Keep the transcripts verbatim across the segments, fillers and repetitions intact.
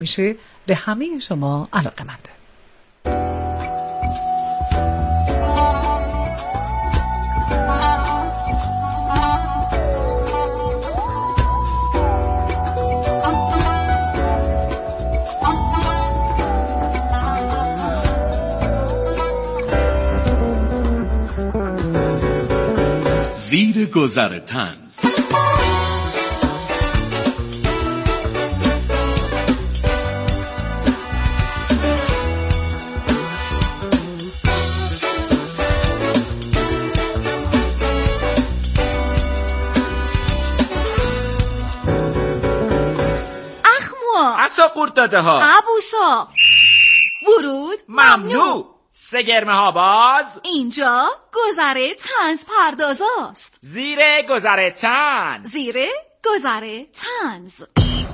میشه به همه شما علاقه‌منده. زیر گذر طنز. عصا قورت داده ها ابوسا ورود ممنوع. سه گرمه ها باز. اینجا گذر طنز پردازاست. زیر گذر طنز. زیر گذر طنز.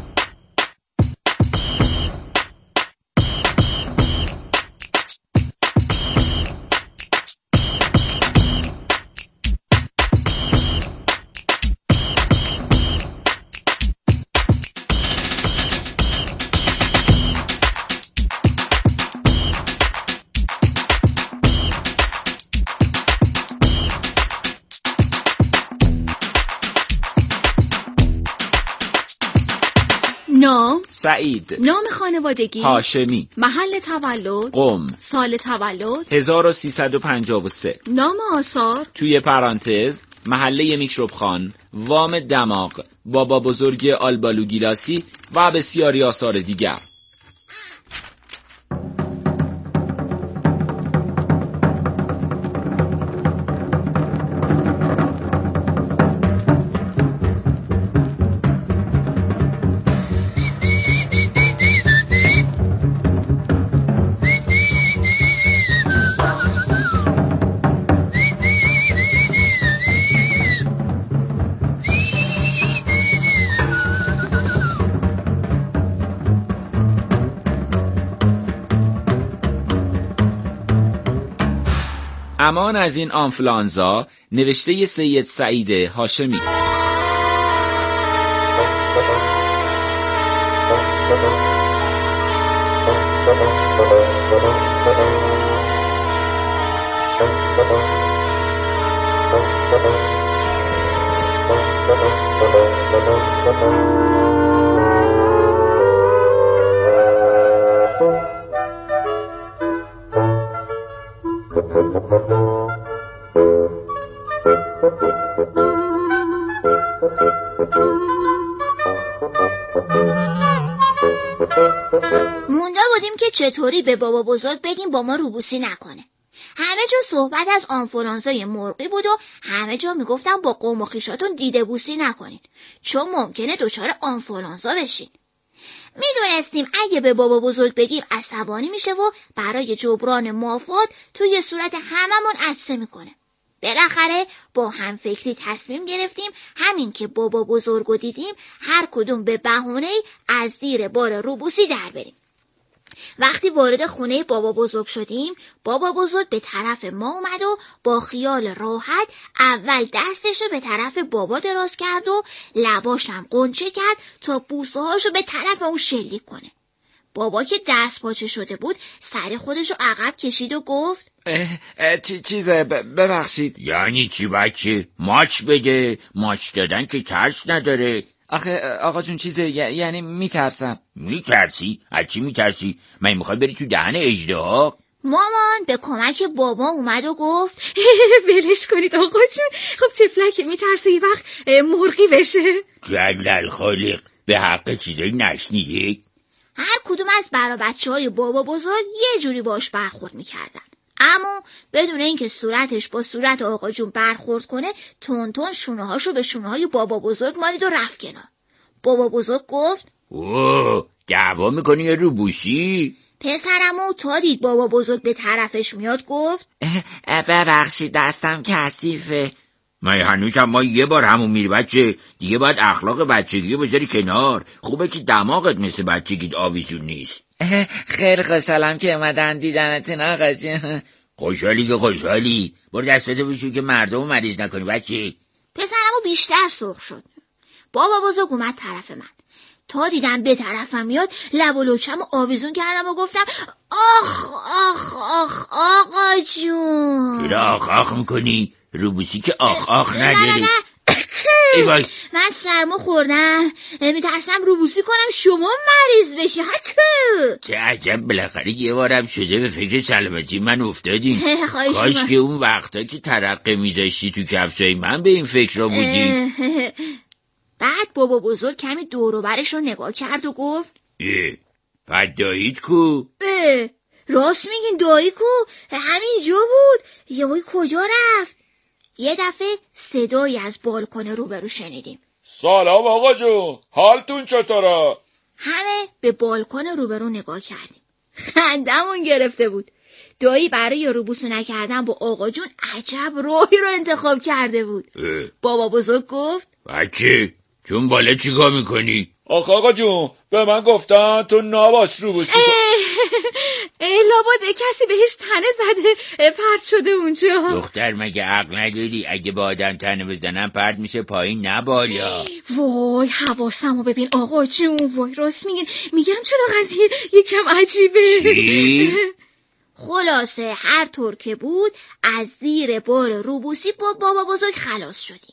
نام سعید. نام خانوادگی هاشمی. محل تولد قم. سال تولد هزار و سیصد و پنجاه و سه. نام آثار توی پرانتز محله میکروب خان، وام دماغ، بابا بزرگ آلبالو گیلاسی و بسیاری آثار دیگر. امان از این آنفلانزا. نوشته سید سعید هاشمی. مونده بودیم که چطوری به بابا بزرگ بگیم با ما روبوسی نکنه. همه جا صحبت از آنفولانزای مرغی بود و همه جا میگفتن با قوم و خویشاتون دیده بوسی نکنید چون ممکنه دچار آنفولانزا بشین. میدونستیم اگه به بابا بزرگ بگیم عصبانی میشه و برای جبران مافات توی صورت هممون عطسه میکنه. بالاخره با هم فکری تصمیم گرفتیم همین که بابا بزرگو دیدیم هر کدوم به بهونه‌ای از زیر بار روبوسی در بریم. وقتی وارد خونه بابا بزرگ شدیم بابا بزرگ به طرف ما اومد و با خیال راحت اول دستشو به طرف بابا دراز کرد و لباشم قنچه کرد تا بوسه هاشو به طرف اون شلیک کنه. بابا که دست پاچه شده بود سر خودشو عقب کشید و گفت اه اه چی چیزه ببخشید. یعنی چی بچه؟ ماچ بده. ماچ دادن که ترس نداره. آخه آقا جون چیزه یعنی میترسم. میترسی؟ از چی میترسی؟ من میخوای بری تو دهن اژدها؟ مامان به کمک بابا اومد و گفت ولش کنید آقا جون. خب طفلک میترسه یه وقت مرغی بشه. جلل خالق به حق چیزایی نشنیده. هر کدوم از برا بچه های بابا بزرگ یه جوری باش برخورد میکردن اما بدون اینکه صورتش با صورت آقا جون برخورد کنه تون تون شونه هاشو به شونه های بابا بزرگ مالید و رفت کنار. بابا بزرگ گفت اوه دعوا میکنی یا روبوسی؟ پسرمو تا دید بابا بزرگ به طرفش میاد گفت ببخشید دستم کثیفه. من هنوزم ما یه بار همون میری بچه. دیگه باید اخلاق بچگی بذاری کنار. خوبه که دماغت مثل بچگیت آویزون نیست. خیلی خوشحالم که اومدن دیدنتون آقا جون. خوشحالی که خوشحالی. برو دستاتو بشو که مردمو مریض نکنی بچه. پسرمو بیشتر سرخ شد. بابا بزرگ اومد طرف من. تا دیدم به طرفم میاد لب و لوچم آویزون کردم و گفتم آخ آخ آخ آقا جون. چرا آخ آخ میکنی؟ روبوسی که آخ آخ نداره. نه نه نه ای وای. من سرما خوردم، میترسم روبوسی کنم شما مریض بشی. حکو چه عجب، بالاخره یه بارم شده به فکر سلامتی من افتادیم. کاش من. که اون وقتا که ترقه میذاشتی تو کفشای من به این فکر را بودی. بعد بابا بزرگ کمی دور و برش رو نگاه کرد و گفت اه بعد داییت کو؟ اه راست میگین، دایی کو؟ همین جا بود. یهویی کجا رفت؟ یه دفعه صدایی از بالکن روبرو شنیدیم. سلام آقا جون، حالتون چطوره؟ همه به بالکن روبرو نگاه کردیم. خندمون گرفته بود. دایی برای روبوسو نکردن با آقا جون عجب راهی رو انتخاب کرده بود. بابا بزرگ گفت بچه چون بالا چیکار میکنی؟ آخ آقا جون به من گفتن تو نباش روبوسی کن. لابد کسی بهش تنه زده پرت شده اونجا. دختر مگه عقل نداری؟ اگه با آدم تنه بزنن پرت میشه پایین نه بالا. وای حواسمو ببین آقا جون. وای راست میگین، میگم چرا قضیه یکم عجیبه. چی؟ خلاصه هر طور که بود از زیر بار روبوسی با بابا بزرگ خلاص شدیم.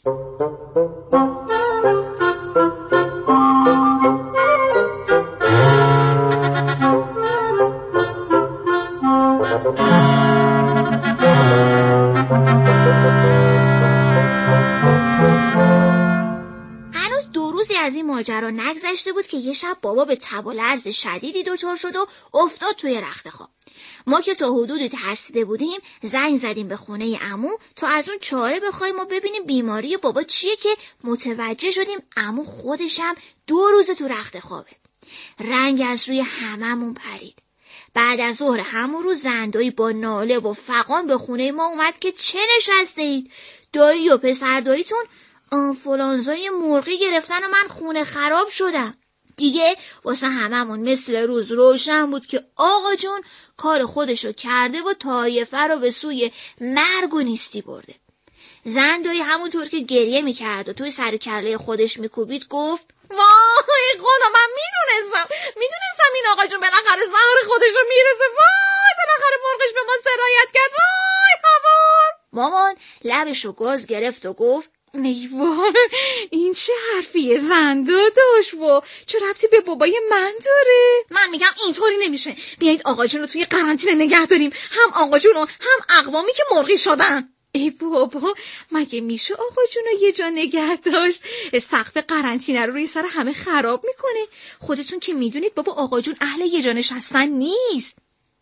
هنوز دو روزی از این ماجرا نگذشته بود که یه شب بابا به تب و لرز شدیدی دچار شد و افتاد توی رخت خواب. ما که تا حدودی ترسیده بودیم زنگ زدیم به خونه عمو تا از اون چاره بخوایم و ببینیم بیماری بابا چیه که متوجه شدیم عمو خودشم دو روز تو رخت خوابه. رنگ از روی هممون پرید. بعد از ظهر همون روز زندایی با ناله و فغان به خونه ما اومد که چه نشسته اید؟ دایی و پسر داییتون آنفولانزای مرغی گرفتن و من خونه خراب شدم. دیگه واسه هممون مثل روز روشن بود که آقا جون کار خودشو کرده و طایفه رو به سوی مرگ و نیستی برده. زندایی همونطور که گریه میکرد و توی سر کله خودش میکوبید گفت وای خدا من میدونستم میدونستم این آقا جون بالاخره زهر خودشو میرسه. وای بالاخره مرغش به ما سرایت کرد. وای هوا. مامان لبشو گاز گرفت و گفت ای وای این چه حرفیه زنده داشت و چه ربطی به بابای من داره؟ من میگم اینطوری نمیشه. بیایید آقا جون رو توی قرنطینه نگه داریم، هم آقا جون و هم اقوامی که مرغی شدن. ای بابا مگه میشه آقا جون رو یه جا نگه داشت؟ سقف قرنطینه رو روی سر همه خراب میکنه. خودتون که میدونید بابا آقا جون اهل یه جا نشستن نیست.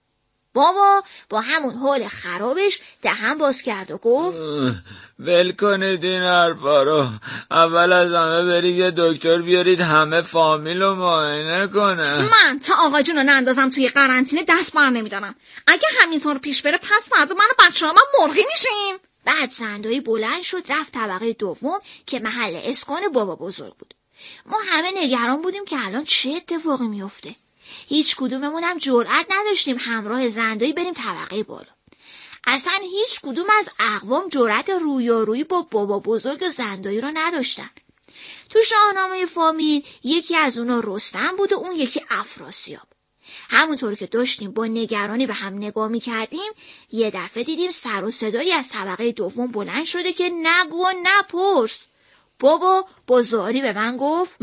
بابا با همون حال خرابش دهن باز کرد و گفت ول کنید این حرفا رو. اول از همه برید یه دکتر بیارید همه فامیل رو معاینه کنه. من تا آقا جون رو نندازم توی قرنطینه دست بر نمیدارم. اگه همینطور پیش بره پس فردا من و بچه‌هام مرغی میشیم. بعد زندایی بلند شد رفت طبقه دوم که محل اسکان بابا بزرگ بود. ما همه نگران بودیم که الان چه اتفاقی میفته. هیچ کدوممون هم جرئت نداشتیم همراه زندایی بریم طبقه بالا. اصلا هیچ کدوم از اقوام جرأت رویارویی با بابا بزرگ زندایی رو نداشتن. تو شاهنامه فامیل یکی از اونا رستم بود و اون یکی افراسیاب. همونطور که داشتیم با نگرانی به هم نگاه می‌کردیم یه دفعه دیدیم سر و صدایی از طبقه دوم بلند شده که نگو و نپرس. بابا با زاری به من گفت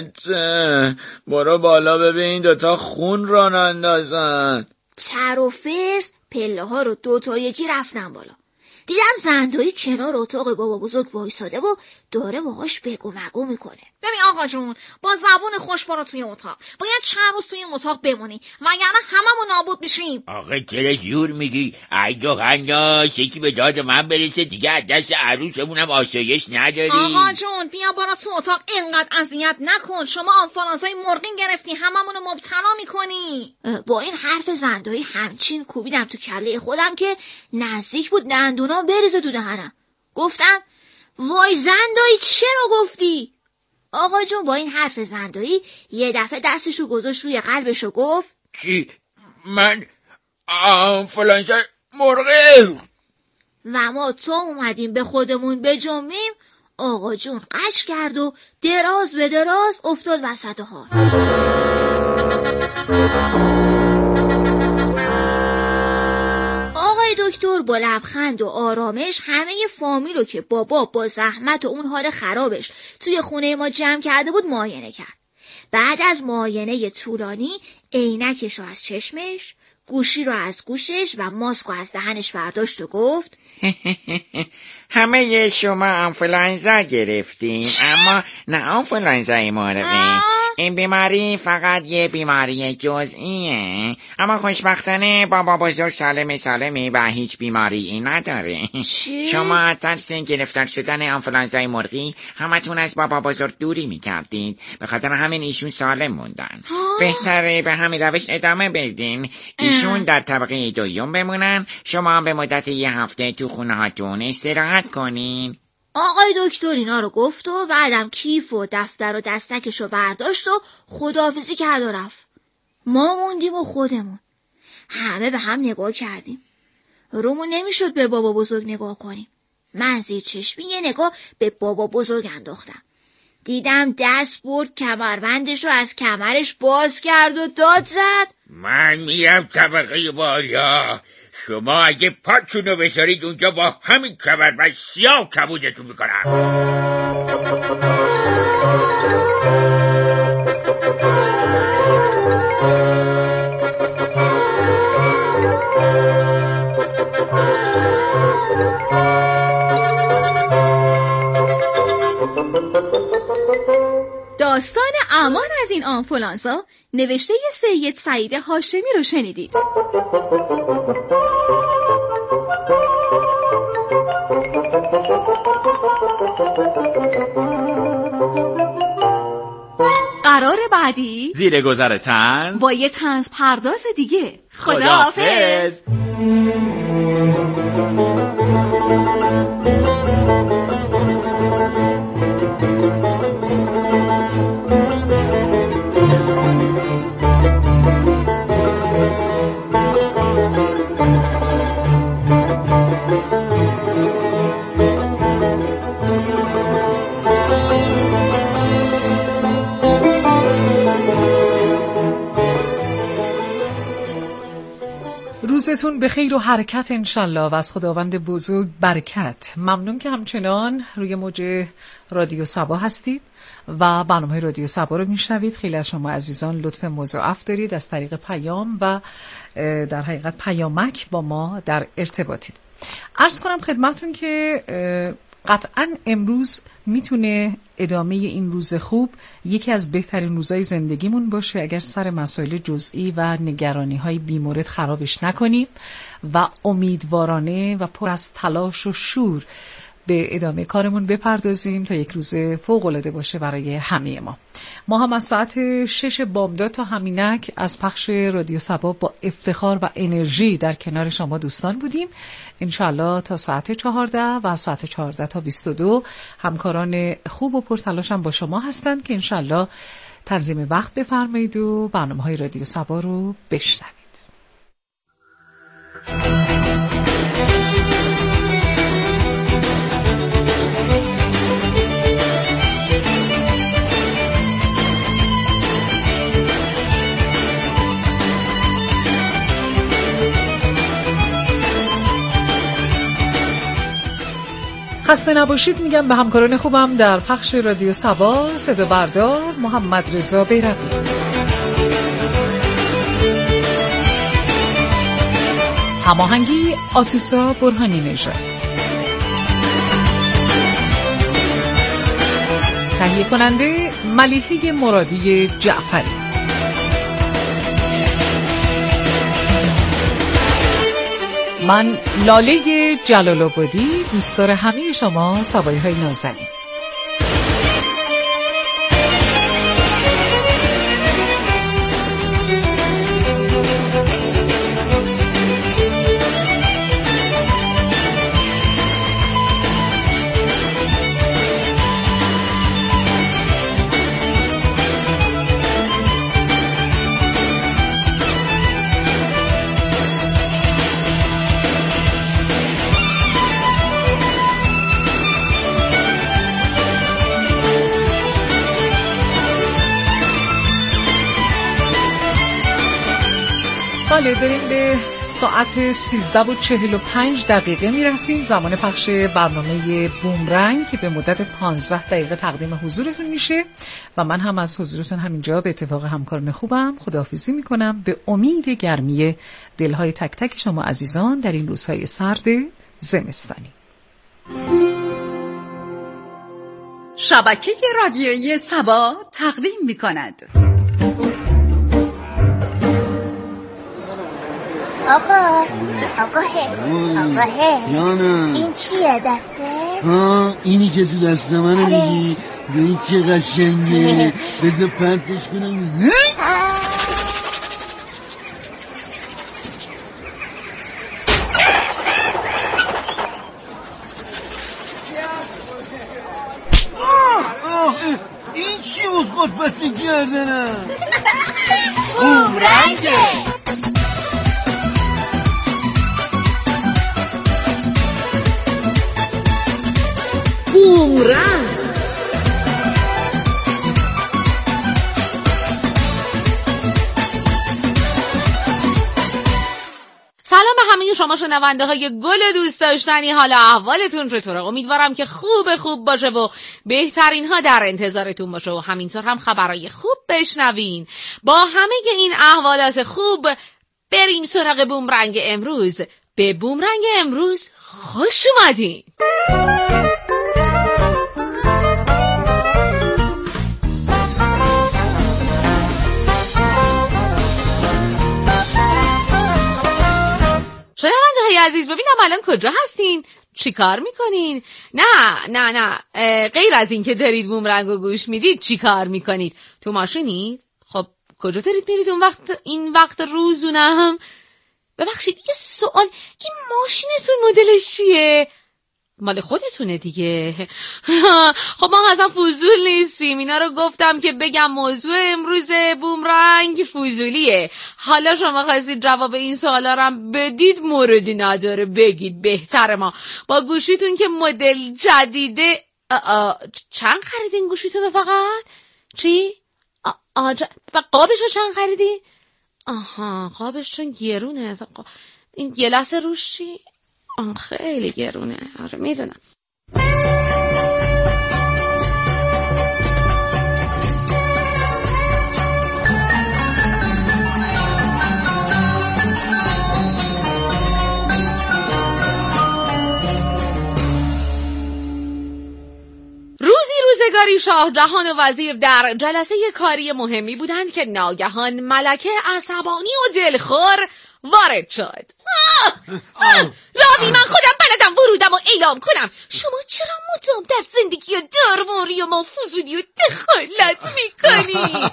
بچه برو بالا ببین دوتا خون را نندازن. تر و فرز پله ها رو دو تا یکی رفتن بالا. دیدم زندایی کنار اتاق بابا بزرگ وایساده و داره باهاش بگو مگو میکنه. ببین آقا جون با زبون خوش برو توی اتاق. باید چند روز توی اتاق بمونی وگرنه هممون نابود میشیم. آقا چرا زور میگی؟ ایدو خنداش یکی به داد من برسه دیگه از دست عروسمونم آسایش نداری. آقا جون بیا برو تو اتاق، اینقدر اذیت نکن. شما آنفولانزای مرغین گرفتی هممونو مبتلا میکنی. با این حرف زندایی همچین کوبیدم تو کله خودم که نزدیک بود دندونا بریزه تو دهنم. گفتم وای زندایی چرا گفتی؟ آقا جون با این حرف زندایی یه دفعه دستشو گذاشت روی قلبش و گفت چی؟ من آنفولانزا مرغ. و ما تا اومدیم به خودمون بجنبیم آقا جون قش کرد و دراز به دراز افتاد وسط حال. آقای دکتر با لبخند و آرامش همه فامیلو که بابا با زحمت و اون حال خرابش توی خونه ما جمع کرده بود معاینه کرد. بعد از معاینه طولانی عینکش رو از چشمش، گوشی رو از گوشش و ماسک رو از دهنش برداشت و گفت همه شما آنفولانزا گرفتین، اما نه آنفولانزای مرغی. این بیماری فقط یه بیماری جزئیه، اما خوشبختانه بابا بزرگ سالم سالمی و هیچ بیماری این نداره. چی؟ شما ترس گرفتار شدن آنفولانزای مرغی همتون از بابا بزرگ دوری میکردید، به خاطر همین ایشون سالم موندن. بهتره به همین روش ادامه بدین. ایشون در طبقه دوم بمونن، شما هم به مدت یه هفته تو خونه هاتون استراحت کنین. آقای دکتر اینا رو گفت و بعدم کیف و دفتر و دستکش رو برداشت و خداحافظی کرد و رفت. ما موندیم و خودمون همه به هم نگاه کردیم. رومون نمیشد به بابا بزرگ نگاه کنیم. من زیر چشمی یه نگاه به بابا بزرگ انداختم. دیدم دست برد کمربندش رو از کمرش باز کرد و داد زد من میرم طبقه بالا، شما اگه پاچونو بذارید اونجا با همین کمربند سیاه کبودتون میکنم. داستان امان از این آنفولانزا نوشته سید سعید هاشمی رو شنیدید. قرار بعدی زیر گذر طنز با یه طنز پرداز دیگه. خداحافظ. روزتون به خیر و حرکت انشالله و از خداوند بزرگ برکت. ممنون که همچنان روی موج رادیو صبا هستید و برنامه رادیو صبا رو میشنوید. خیلی از شما عزیزان لطف مضاعف دارید، از طریق پیام و در حقیقت پیامک با ما در ارتباطید. عرض کنم خدمتون که قطعاً امروز میتونه ادامه این روز خوب یکی از بهترین روزهای زندگیمون باشه اگر سر مسائل جزئی و نگرانی‌های بیمورد خرابش نکنیم و امیدوارانه و پر از تلاش و شور به ادامه کارمون بپردازیم تا یک روز فوق‌العاده باشه برای همه ما. ما هم از ساعت شش بامداد تا همینک از پخش رادیو صبا با افتخار و انرژی در کنار شما دوستان بودیم. انشالله تا ساعت چهارده و ساعت چهارده تا بیست و دو همکاران خوب و پرتلاش هم با شما هستند که انشالله تنظیم وقت بفرمایید و برنامه‌های رادیو صبا رو بشنوید. خسته نباشید میگم به همکاران خوبم در پخش رادیو صبا. صدا بردار محمد رضا بیرقی، هماهنگی آتیسا برهانی نژاد، تهیه کننده ملیحه مرادی جعفری. من لاله جلال آبادی، دوستدار همه شما صبایی های نازنین. بله، داریم به ساعت سیزده و چهل و پنج دقیقه میرسیم، زمان پخش برنامه بومرنگ که به مدت پانزده دقیقه تقدیم حضورتون میشه و من هم از حضورتون همینجا به اتفاق همکاران خوبم خداحافظی میکنم به امید گرمی دلهای تک تک شما عزیزان در این روزهای سرد زمستانی. شبکه رادیویی سبا تقدیم میکند. آقا آقا هه آقا هه یانا این چیه دسته؟ ها اینی که تو دست منو میگی به این چه قشنگه بذار پرتش کنم. این چی بود خود بسی کردنم؟ بومرنگه. بومرنگ سلام به همه شما شنونده های گل دوست داشتنی، حالا احوالتون چطوره؟ امیدوارم که خوب خوب باشه و بهترین ها در انتظارتون باشه و همینطور هم خبرهای خوب بشنوین. با همه این احوالات خوب بریم سراغ بومرنگ امروز. به بومرنگ امروز خوش اومدین. شنونده های عزیز، ببینم الان کجا هستین؟ چی کار میکنین؟ نه نه نه غیر از این که دارید بومرنگ رو گوش میدید چی کار میکنید؟ تو ماشینید؟ خب کجا دارید میرید اون وقت این وقت روزونم؟ ببخشید یه سوال، این ماشینتون مدلش چیه؟ مال خودتونه دیگه. خب ما اصلا فضول نیستیم، اینا رو گفتم که بگم موضوع امروز بومرنگ فضولیه. حالا شما خواستید جواب این سوالا رو هم بدید، موردی نداره بگید، بهتر ما با گوشیتون که مدل جدیده. آ آ چند خریدین گوشیتون رو فقط؟ چی؟ آ آ ج... قابش رو چند خریدین؟ آها قابش چون گرونه. این گلس روش چی؟ آه خیلی گرونه. آره میدونم. روزی روزگاری شاه جهان و وزیر در جلسه کاری مهمی بودند که ناگهان ملکه عصبانی و دلخور وارد شد. آه! آه! راوی من خودم بلدم ورودم و اعلام کنم. شما چرا مدام در زندگی و درباری و ما فضولی و دخالت میکنی؟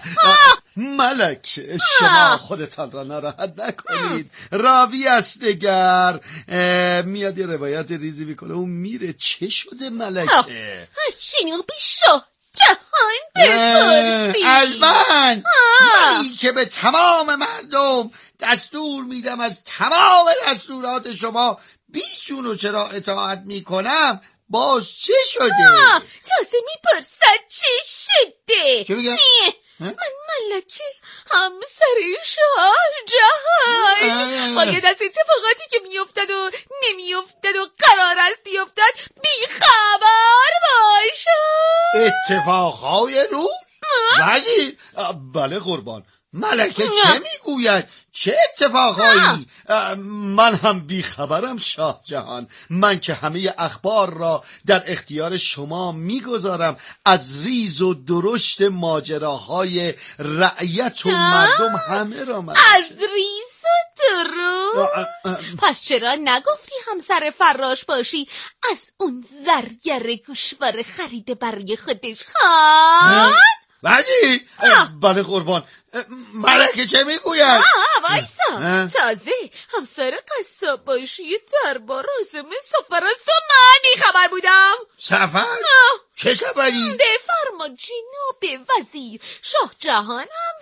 ملکه شما خودتان را ناراحت نکنید. راوی است دگر میاد یه روایت ریزی میکنه و میره. چه شده ملکه؟ از جنوب شاه جهان بپرسی. از من منی که به تمام مردم دستور میدم از تمام دستورات شما بیشون رو چرا اطاعت میکنم؟ باز چه شده؟ تازه میپرسد چه شده؟ چه بگم؟ من ملکه همسر شاه جهان باید از اتفاقاتی که میافتد و نمیافتد و قرار است بیافتد بیخبر باشم. اتفاقهای روز؟ وزیر؟ بله قربان. ملکه چه میگوید؟ چه اتفاقهایی؟ من هم بیخبرم شاه جهان. من که همه اخبار را در اختیار شما میگذارم. از ریز و درشت ماجراهای رعیت و مردم همه را من. از ریز و درشت؟ پس چرا نگفتی همسر فراش باشی از اون زرگر گوشواره خریده برای خودش خان؟ ولی بله قربان. ملکه چه میگوید؟ آه وایسا، تازه همسر قصاب باشی دربار عازم سفر است و من بیخبر بودم. سفر؟ چه سفری؟ بفرما جناب وزیر، شاه جهان هم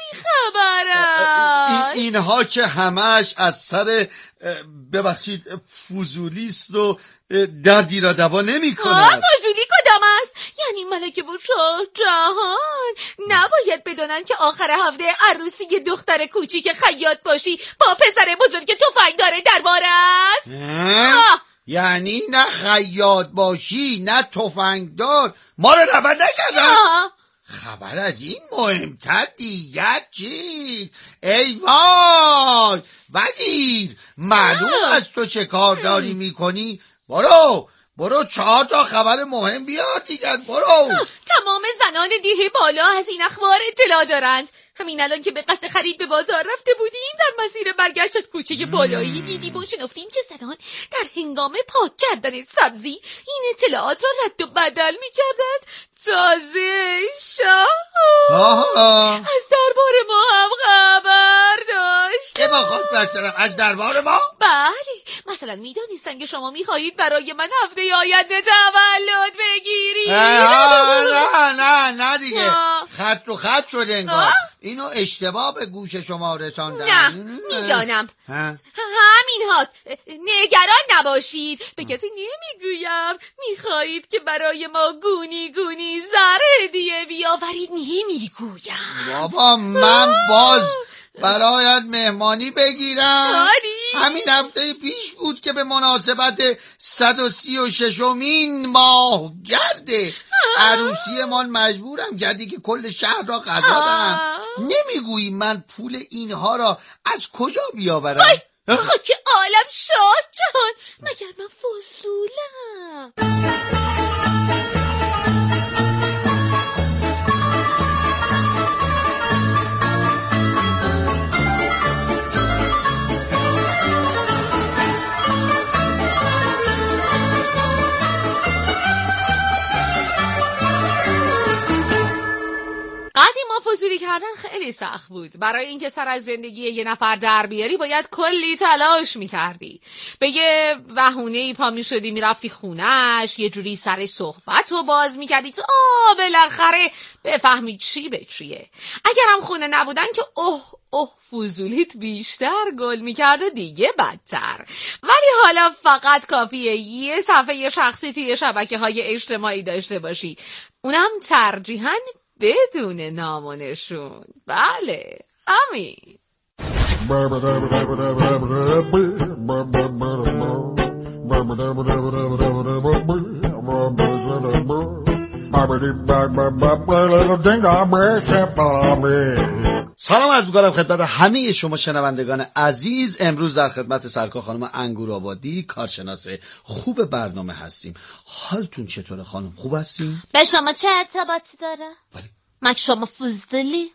بیخبرم. اینها که همش از سر ببخشید فضولیست و دردی را دوا نمی کند. فضولی کدام یادم است. یعنی ملکه و شاه جهان نباید بدانن که آخر هفته عروسی دختر کوچیک خیاط باشی با پسر بزرگ تفنگدار دربار است. یعنی نه خیاط باشی نه تفنگدار ما رو رود نکردن؟ خبر از این مهمتر دیگر چیز؟ ای وای وزیر، معلوم از تو چه کار داری میکنی؟ برو برو چهار تا خبر مهم بیار دیگر. برو. تمام زنان دیه بالا از این اخبار اطلاع دارند. همین الان که به قصد خرید به بازار رفته بودیم در مسیر برگشت از کوچه بالایی دیدیم و شنفتیم که زنان در هنگام پاک کردن سبزی این اطلاعات را رد و بدل میکردند. تازه شاه از دربار ما هم خبر داشت. چه با خود برسرم از دربار ما؟ بله، مثلا میدانستن که شما میخواهید برای من هفته آینده تولد بگیرید. نه نه نه دیگه خط رو خط شده انگار. اینو اشتباه به گوش شما رساندن. نه میدانم. همین هاست. نگران نباشید، به کسی نمیگویم. میخواهید که برای ما گونی گونی زر هدیه بیاورید. نمیگویم. بابا من باز برایت مهمانی بگیرم. همین هفته پیش بود که به مناسبت صد و سی و ششمین ماه گرده عروسی من مجبورم گردی که کل شهر را غذا دهم. نمیگویی من پول اینها را از کجا بیاورم؟ خاک عالم شاد جان، مگر من فضولم؟ فضولی کردن خیلی سخت بود. برای اینکه سر از زندگی یه نفر در بیاری باید کلی تلاش میکردی. به یه بهونه‌ای پا میشدی میرفتی خونش، یه جوری سر صحبت رو باز میکردی تا بالاخره بفهمی چی به چیه. اگرم خونه نبودن که اوه اوه فضولیت بیشتر گل میکرد و دیگه بدتر. ولی حالا فقط کافیه یه صفحه شخصی توی شبکه‌های اجتماعی داشته باشی، اونم ترجیحاً بدون نام و نشون. بله همین. سلام عرض می‌کنم خدمت همه شما شنوندگان عزیز. امروز در خدمت سرکار خانم انگورآبادی، کارشناس خوب برنامه هستیم. حالتون چطوره خانم؟ خوب هستین؟ به شما چه ارتباطی داره؟ بله. مگه شما فضولی؟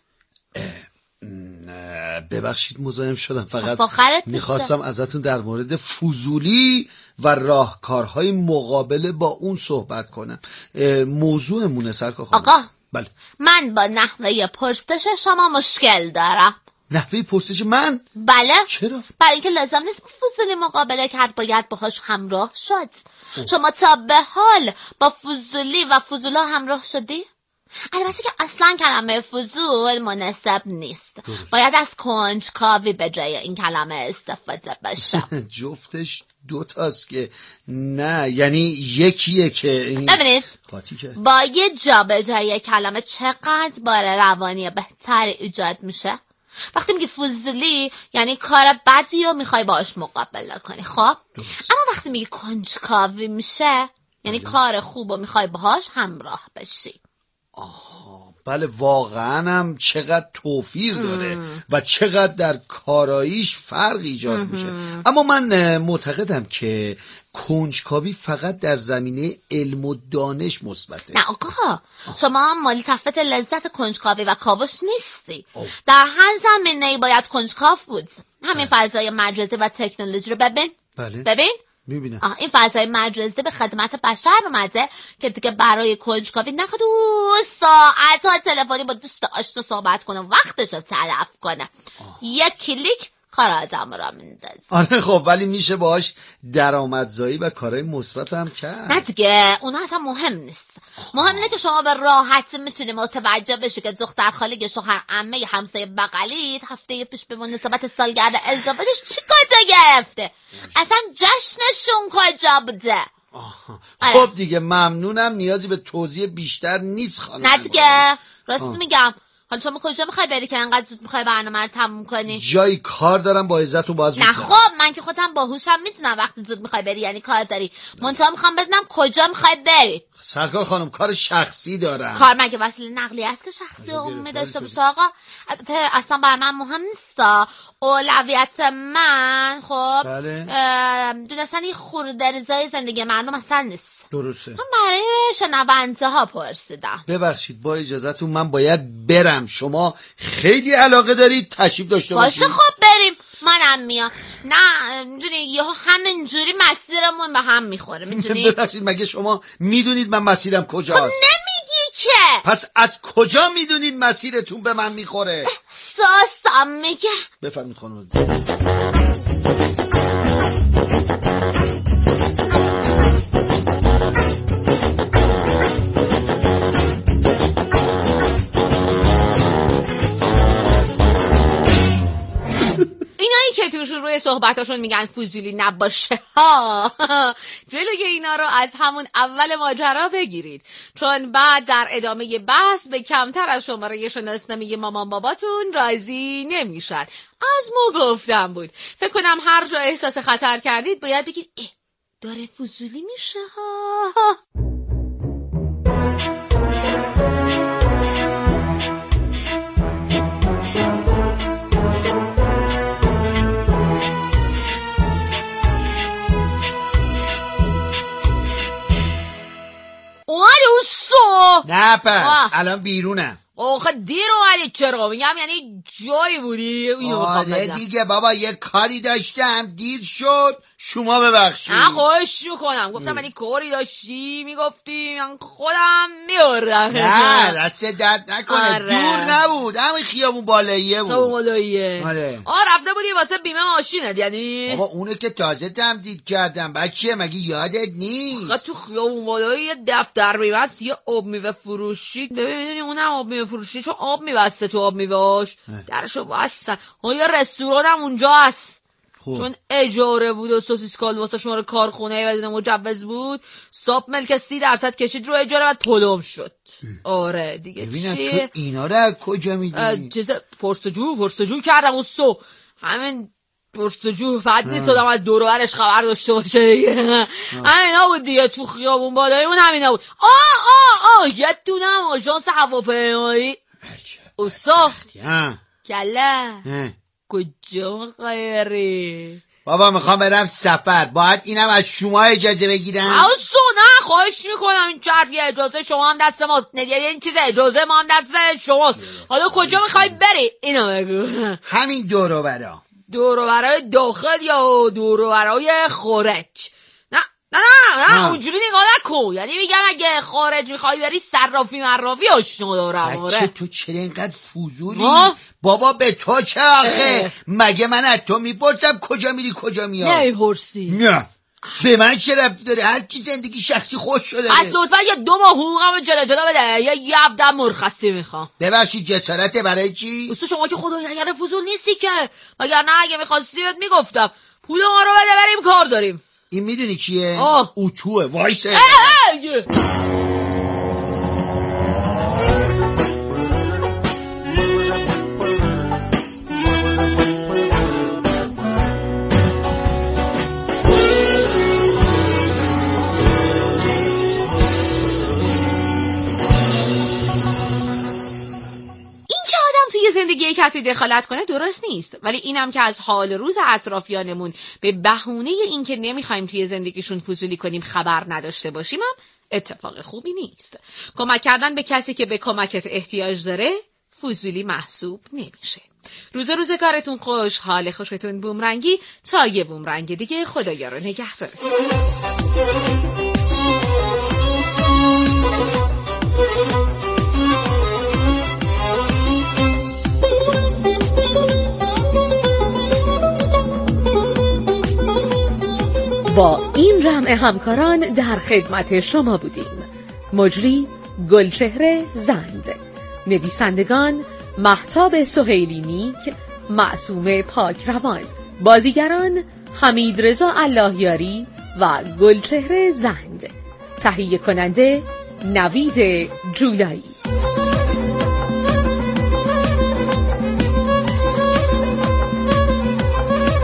ببخشید مزاحم شدم، فقط میخواستم ازتون در مورد فضولی و راهکارهای مقابله با اون صحبت کنم. موضوعمونه سرکار خانم. آقا بله. من با نحوه پرسش شما مشکل دارم. نحوه پرسش من؟ بله. چرا؟ برای اینکه لازم نیست با فضولی مقابله کرد، باید باهاش همراه شد. اوه. شما تا به حال با فضولی و فضولا همراه شدی؟ البته که اصلا کلمه فضول مناسب نیست. درست. باید از کنجکاوی به جای این کلمه استفاده بشه. جفتش دوتاست که نه، یعنی یکیه که ببینید با یه جا به جای کلمه چقدر بار روانی بهتری ایجاد میشه. وقتی میگی فضولی یعنی کار بدی و میخوای باش مقابله کنی، خب درست. اما وقتی میگی کنجکاوی میشه یعنی بله. کار خوب و میخوای باهاش همراه بشی. آها بله، واقعا هم چقدر توفیر داره ام. و چقدر در کاراییش فرق ایجاد ام. میشه. اما من معتقدم که کنجکاوی فقط در زمینه علم و دانش مثبته. نه آقا، شما ملتفت لذت کنجکاوی و کاوش نیستی. اوه. در هر زمینه‌ای باید کنجکاو بود. همین فضای مجازی و تکنولوژی رو ببین. بله. ببین میبینم. آه این فضای مجازی به خدمت بشر اومده که دیگه برای کنجکاوی نخواد ساعت‌ها تلفنی با دوست آشنا صحبت کنه، وقتش رو تلف کنه. آه. یک کلیک کار آدم را میندازه. آره خب، ولی میشه باهاش درآمدزایی و کارهای مثبت هم کرد. نه دیگه، اون اصلا مهم نیست. مهم اینه که شما به راحتی میتونی متوجه بشی که دختر خاله شوهر عمه همسایه بغلیت هفته پیش به مناسبت سالگرد ازدواجش چی کجا گرفته، اصلا جشنشون کجا بوده. آها. آره. خب دیگه ممنونم، نیازی به توضیح بیشتر نیست خانم. نه دیگه راست میگم. حالا شما کجا میخوای بری که انقدر زود میخوای برنامه رو تموم کنی؟ جایی کار دارم با عزت و باز زود. نه خب من که خودم باهوشم میدونم وقتی زود میخوای بری یعنی کار داری. منتها میخوام بدونم کجا میخوای بری. سرکار خانم کار شخصی دارم. کار مگه وسیله نقلیه است که شخصی و عمومی داشته باشه آقا؟ البته اصلا بر من مهم نیستا. اولویت من خب بله. دونستن یه خورده ریزای زندگی مردم اصلا نیست. درسته. من برای شنونده ها پرسیدم. ببخشید با اجازهتون من باید برم. شما خیلی علاقه دارید تشریف داشته باشید. باشه خب بریم. منم میام. نه میدونی یهو همینجوری مسیرمون به هم میخوره میدونی. ببخشید مگه شما میدونید من مسیرم کجاست؟ خب نمیگی که. پس از کجا میدونید مسیرتون به من میخوره؟ ساسم میگه. بفرمایید خانم. اینایی که تو شروع صحبتاشون میگن فضولی نباشه ها، جلوی اینا رو از همون اول ماجرا بگیرید، چون بعد در ادامه بحث به کمتر از شماره شناسنامه مامان باباتون راضی نمیشن. از ما گفتم بود. فکر کنم هر جا احساس خطر کردید باید بگید اه داره فضولی میشه ها. نه پس الان بیرونم. آخه دیر اومدی چرا؟ میگم یعنی جایی بودی اینو میخوام بدم. آره دیگه بابا یه کاری داشتم دیر شد، شما ببخشید. نه خوش میکنم گفتم ولی کاری داشتی میگفتی من خودم میارم. نه دست درد نکنه. آره. دور نبود همین خیابون بالاییه بود. خیابون بالاییه. آره. آه رفته بودی واسه بیمه ماشینت یعنی؟ آقا اونو که تازه تمدید کردم بچه مگه یادت نیست؟ آقا تو خیابون بالایی یه دفتر بیمه است یه آب میوه فروشی. ببین میدونی اونم آب میوه فروشی چون آب میبسته تو آب میوهاش درشو بستن. ها یه رستوران هم اونجا هست خوب. چون اجاره بود و سوسیس کال واسه شماره کارخونه بدون مجوز بود ساب ملک سی درصد کشید رو اجاره بعد پلم شد. آره دیگه ببینم چی؟ تو اینا رو کجا میدونی؟ چیز پرسجو پرسجو کردم و سو همین پرسجو فقط نیست آدم از دور و برش خبر داشته باشه دیگه. همینا بود دیگه تو خیابون بالایمون همینا بود. آه آه آه یه دونم آژانس هواپیمایی اوسا کله کجا میخوای بری؟ بابا میخوام برم سفر. باید اینم از شما اجازه بگیرم؟ اوسا نه خواهش میکنم این چرفیه اجازه شما هم دست ماست. این چیزه اجازه ما هم دست شماست. حالا کجا میخوای بری؟ اینو بگو. همین دور و برا. دور و برای داخل یا دور و برای خارج؟ نه نه نه نه اونجوری نگاه نکن. یعنی میگم اگه خارج میخوای بری صرافی مرافی آشنا دارم. بچه تو چرا اینقدر فضولی؟ بابا به تو چه آخه؟ مگه من از تو میپرسم کجا میری کجا میای؟ نمیپرسی. نه به من چه ربطی داره؟ هر کی زندگی شخصی خوش شده. از لطفا یه دو ماه حقوقم جدا جدا بده. یه یه هفته مرخصی میخوام. ببخشید جسارته برای چی؟ دوست شما که خدای نگره فضول نیستی که. مگر نه اگه میخواستی بهت میگفتم پول ما رو بده بریم کار داریم. این میدونی چیه؟ آه. اتوه وایسه. توی زندگی کسی دخالت کنه درست نیست، ولی اینم که از حال روز اطرافیانمون به بهونه این که نمیخوایم توی زندگیشون فضولی کنیم خبر نداشته باشیم هم اتفاق خوبی نیست. کمک کردن به کسی که به کمکت احتیاج داره فضولی محسوب نمیشه. روز روزگارتون خوش، حال خوشتون بومرنگی تا یه بومرنگ دیگه. خدایا رو نگه داره. با این جمع همکاران در خدمت شما بودیم. مجری گلچهره زند، نویسندگان مهتاب سهیلی نیک، معصومه پاکروان، بازیگران حمید رضا اللهیاری و گلچهره زند. تهیه کننده نوید جولایی.